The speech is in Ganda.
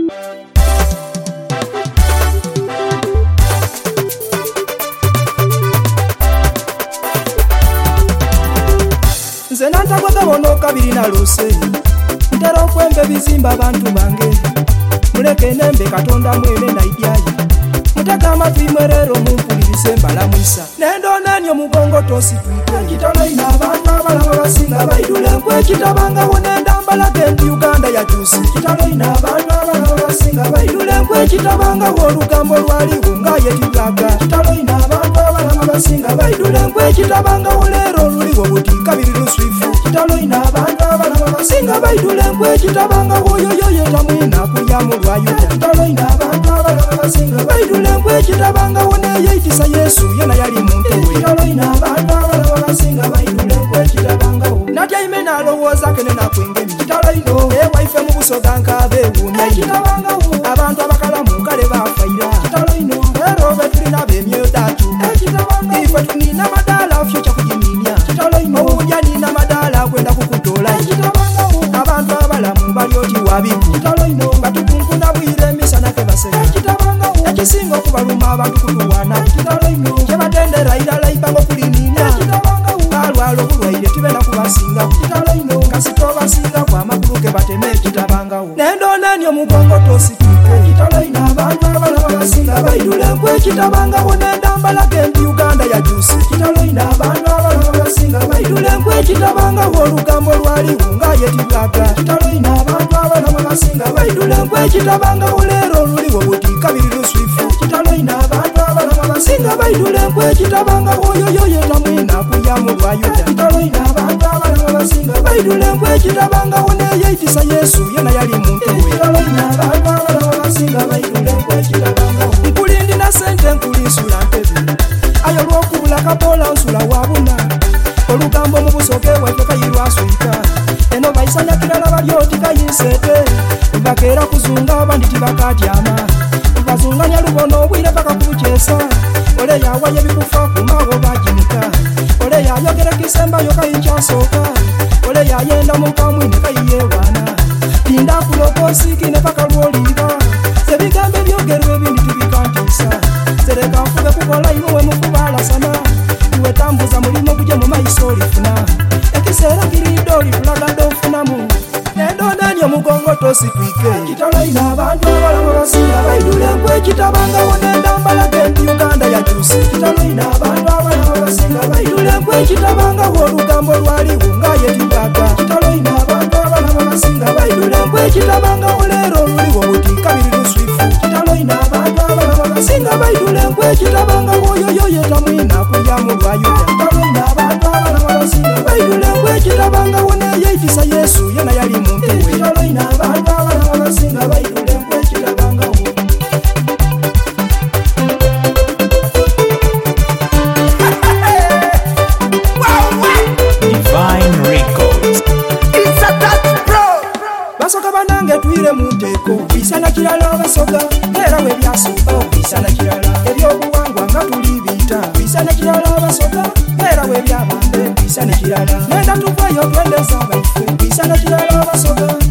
Nze nantagwaga bono kabiri na lose ntera okwembe bizimba abantu bange muleke nembe katonda mwene naidyayi mutega amatwi mwerero mumpulirize mbalamwisa nendonanyo mugongo tositwike kitaloina abantu abalaba basinga baidule nkwe kitabangawo nendambalaga endi Uganda yakyusi kitaloina abantu abalaba basinga baidule nkwe kitabangawo olugambo lwaliwo nga yetibwaga kitaloina abantu abalaba basinga baidule nkwe kitabangawo leero luliwo buti kabiri luswifu kitaloina abantu abalaba basinga baidule nkwe kitabangawo yoyo yetamwina kulyamu lwayuda kitaloina abantu abalaba basinga baidule nkwe kitabangawo neyeyitisa Yesu yena yali muntu we kitaloina abantu abalaba basinga baidule nkwe kitabangawo natya imena alowooza kene nakwengemi kitaloino ewaife mu busoga nkaabeewuumya kitabangawo abantu abakalamu kale bafaira kitaloino leero betulina b'emyodatu ife tunina madaala fyo kyakujiminya kitaloino owulya nina madaala kwenda kukutola kitabangawo abantu abalamu bali oti wabiku kitaloino nga tukunkuna bwire emisana ke baseka kitabangawo ekisinga okubaluma abantu kutuwana kitaloino kyebatendera irala ipango kuliminya kitabangawo alwala obulwaire tibenda kubasinga kitaloino kasito basinga kwa amakulu ke bateme kitabangawo nendonanyo mugongo tositwike kitaloino abantu abalaba basinga baidule nkwe kitabangawo nendambalaga endi Uganda yakyusi kitaloino abantu abalaba basinga baidule nkwe kitabangawo olugambo lwaliwo nga yetibwaga kitaloino abantu abalaba basinga baidule nkwe kitabangawo leero luliwo buti kabiri luswifu kitaloino abantu abalaba basinga baidule nkwe kitabangawo yoyo yetamwina kulyamu lwayuda kitaloino abantu abalaba basinga baidule nkwe kitabangawo neyeyitisa Yesu yena yali muntu we kitaloino abantu abalaba basinga baidule nkwe kitabangawo nkulindi na sente nkulinsula ntebe ayo lwokubula kapola nsula wabuna olugambo mu busoke waife kayirwaswika eno baisanya kirala balyoti kayinsete bakeera kuzunga abandi tibakatyama bazunganya lubono obwire paka kubukyesa ole yawaye bikufa kumawo bajinika ole yayogera kisembayo kayikyasooka ole yayenda mukamwine kayiyewana tinda kulokosikine paka lwoliba sebigambo ebyogerwa ebindi tibikantisa sereka nfube kukola inuwe mukubalasana iwe tambuza mulimo guje mu maiso olifuna ekiseera kirido olifulaga dofunamu nendonanyo mugongo tositwike kitaloina abantu abalaba basinga baidule nkwe kitabangawo nendambalaga endi Uganda yakyusi kitaloina abantu abalaba basinga baidule nkwe kitabangawo olugambo lwaliwo nga yetibwaga kitaloina abantu abalaba basinga baidule nkwe kitabangawo leero luliwo buti kabiri luswifu kitaloina abantu abalaba basinga baidule nkwe kitabangawo yoyo yetamwina kulyamu lwayuda kitaloina abantu abalaba basinga baidule nkwe kitabangawo neyeyitisa Yesu yena yali muntu we kitaloina abantu abalaba basinga baidule nkwe kitabangawo Divine Records. It's a touch bro basoka banange twire munteko bisana kirala basoka era we byasooka bisana kirala ebyobuwangwa nga tuli bita bisana kirala basoka era we byabambe bisana kirala nenda tukwayo twendeza baife bisana kirala basoka